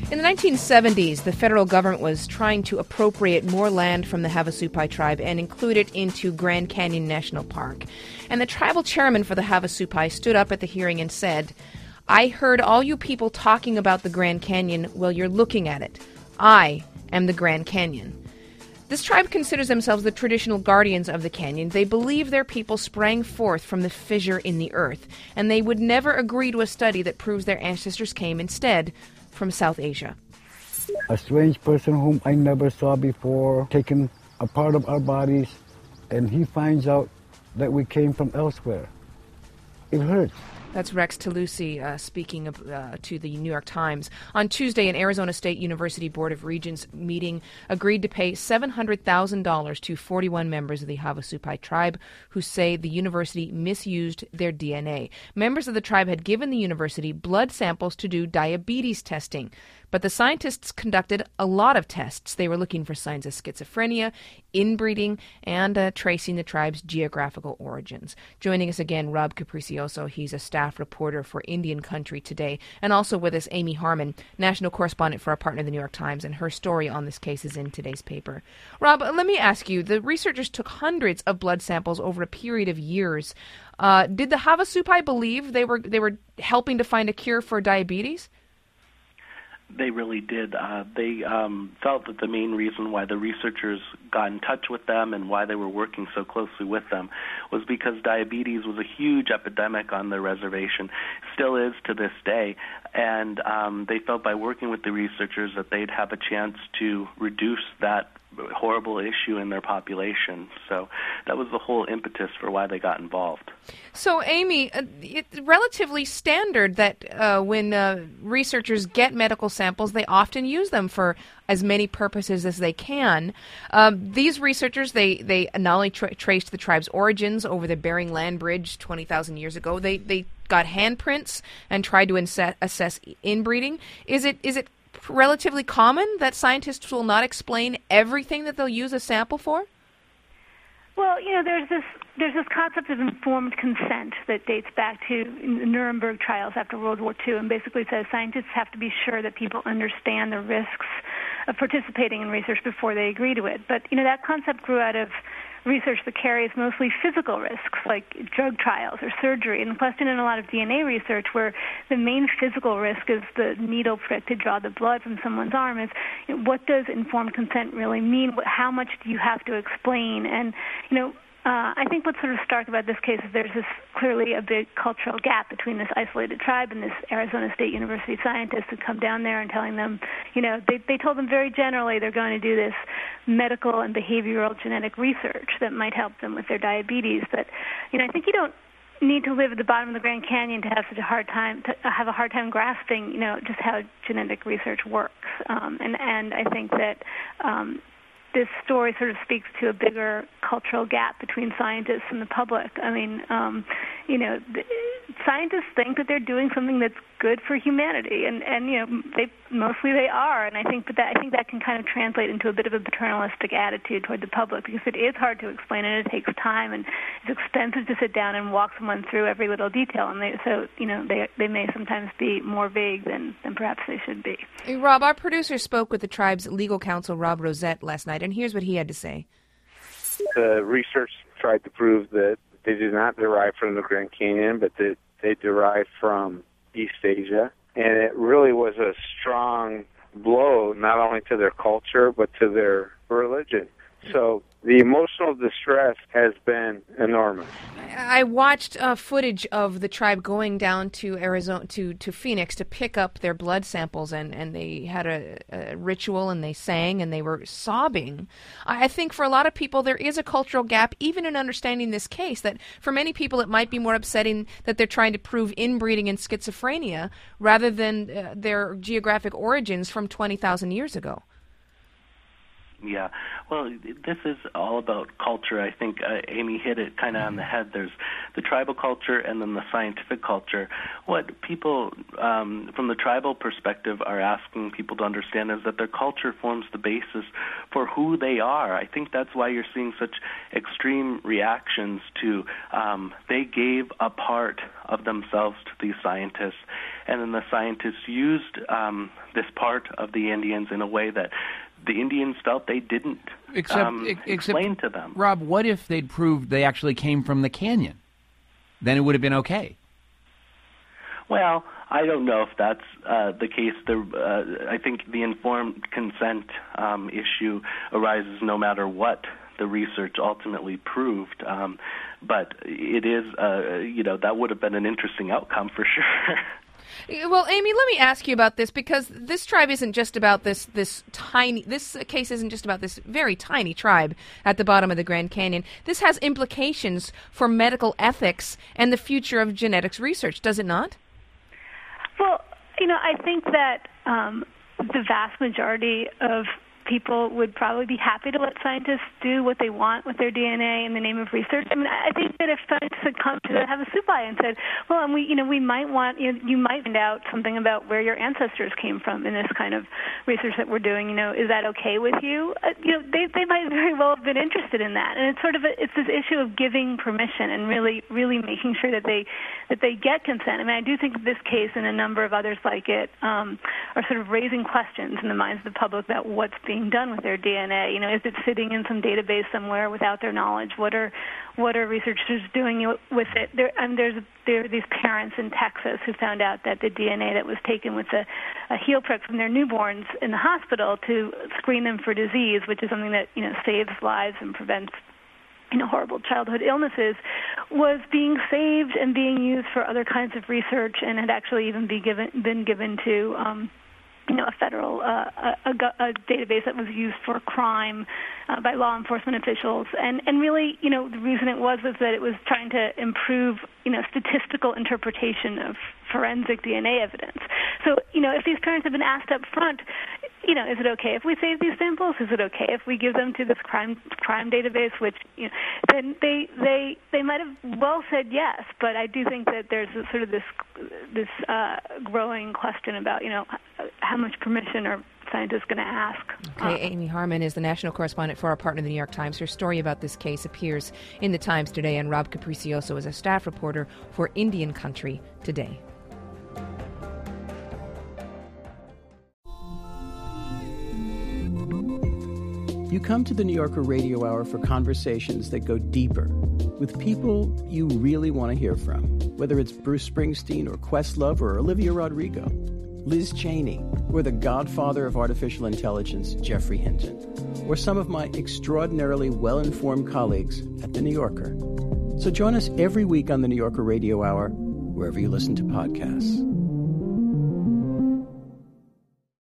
In the 1970s, the federal government was trying to appropriate more land from the Havasupai tribe and include it into Grand Canyon National Park. And the tribal chairman for the Havasupai stood up at the hearing and said, "I heard all you people talking about the Grand Canyon while you're looking at it. I am the Grand Canyon." This tribe considers themselves the traditional guardians of the canyon. They believe their people sprang forth from the fissure in the earth, and they would never agree to a study that proves their ancestors came instead from South Asia. A strange person whom I never saw before, taking a part of our bodies, and he finds out that we came from elsewhere. It hurts. That's Rex Talusi speaking to the New York Times. On Tuesday, an Arizona State University Board of Regents meeting agreed to pay $700,000 to 41 members of the Havasupai tribe who say the university misused their DNA. Members of the tribe had given the university blood samples to do diabetes testing. But the scientists conducted a lot of tests. They were looking for signs of schizophrenia, inbreeding, and tracing the tribe's geographical origins. Joining us again, Rob Capricioso. He's a staff reporter for Indian Country Today. And also with us, Amy Harmon, national correspondent for our partner, the New York Times. And her story on this case is in today's paper. Rob, let me ask you, the researchers took hundreds of blood samples over a period of years. Did the Havasupai believe they were helping to find a cure for diabetes? They really did. They felt that the main reason why the researchers got in touch with them and why they were working so closely with them was because diabetes was a huge epidemic on their reservation, still is to this day, and they felt by working with the researchers that they'd have a chance to reduce that horrible issue in their population. So that was the whole impetus for why they got involved. So, Amy, it's relatively standard that when researchers get medical samples, they often use them for as many purposes as they can. These researchers, they not only traced the tribe's origins over the Bering Land Bridge 20,000 years ago, they got handprints and tried to assess inbreeding. Is it relatively common that scientists will not explain everything that they'll use a sample for? Well, there's this concept of informed consent that dates back to the Nuremberg trials after World War II, and basically says scientists have to be sure that people understand the risks of participating in research before they agree to it. But that concept grew out of research that carries mostly physical risks, like drug trials or surgery. And the question in a lot of DNA research, where the main physical risk is the needle prick to draw the blood from someone's arm, is what does informed consent really mean? How much do you have to explain? And, I think what's sort of stark about this case is there's clearly a big cultural gap between this isolated tribe and this Arizona State University scientists who come down there and telling them, they told them very generally they're going to do this medical and behavioral genetic research that might help them with their diabetes. But, I think you don't need to live at the bottom of the Grand Canyon to have such a hard time grasping, just how genetic research works. And I think that this story sort of speaks to a bigger cultural gap between scientists and the public. I mean, scientists think that they're doing something that's good for humanity, and they are. And I think that can kind of translate into a bit of a paternalistic attitude toward the public, because it is hard to explain and it takes time and it's expensive to sit down and walk someone through every little detail. And they may sometimes be more vague than perhaps they should be. Hey, Rob, our producer spoke with the tribe's legal counsel, Rob Rosette, last night, and here's what he had to say. The research tried to prove that they did not derive from the Grand Canyon, but that they derived from East Asia. And it really was a strong blow, not only to their culture, but to their religion. So the emotional distress has been enormous. I watched footage of the tribe going down to Arizona, to Phoenix, to pick up their blood samples, and they had a ritual, and they sang, and they were sobbing. I think for a lot of people there is a cultural gap, even in understanding this case, that for many people it might be more upsetting that they're trying to prove inbreeding and schizophrenia rather than their geographic origins from 20,000 years ago. Yeah, well, this is all about culture. I think Amy hit it kind of on the head. There's the tribal culture and then the scientific culture. What people from the tribal perspective are asking people to understand is that their culture forms the basis for who they are. I think that's why you're seeing such extreme reactions to they gave a part of themselves to these scientists, and then the scientists used this part of the Indians in a way that the Indians felt they didn't explain to them. Rob, what if they'd proved they actually came from the canyon? Then it would have been okay. Well, I don't know if that's the case. I think the informed consent issue arises no matter what the research ultimately proved. But it is, that would have been an interesting outcome for sure. Well, Amy, let me ask you about this, because this tribe isn't just about this case isn't just about this very tiny tribe at the bottom of the Grand Canyon. This has implications for medical ethics and the future of genetics research, does it not? Well, I think that the vast majority of people would probably be happy to let scientists do what they want with their DNA in the name of research. I mean, I think that if scientists had come to have a supai and said, well, and we might want, you might find out something about where your ancestors came from in this kind of research that we're doing, is that okay with you? They might very well have been interested in that. And it's sort of it's this issue of giving permission and really making sure that they get consent. I mean, I do think this case and a number of others like it are sort of raising questions in the minds of the public about what's being done with their DNA. Is it sitting in some database somewhere without their knowledge? What are researchers doing with it? There are these parents in Texas who found out that the DNA that was taken with a heel prick from their newborns in the hospital to screen them for disease, which is something that saves lives and prevents horrible childhood illnesses, was being saved and being used for other kinds of research, and had actually even been given to a federal a database that was used for crime by law enforcement officials, and really, the reason it was that it was trying to improve, statistical interpretation of forensic DNA evidence. So, if these parents have been asked up front, is it okay if we save these samples? Is it okay if we give them to this crime database? Which, then they might have well said yes, but I do think that there's sort of this growing question about, how much permission are scientists going to ask. Okay, Amy Harmon is the national correspondent for our partner, the New York Times. Her story about this case appears in the Times today, and Rob Capricioso is a staff reporter for Indian Country Today. You come to the New Yorker Radio Hour for conversations that go deeper with people you really want to hear from, whether it's Bruce Springsteen or Questlove or Olivia Rodrigo, Liz Cheney, or the godfather of artificial intelligence, Geoffrey Hinton, or some of my extraordinarily well-informed colleagues at The New Yorker. So join us every week on the New Yorker Radio Hour, wherever you listen to podcasts.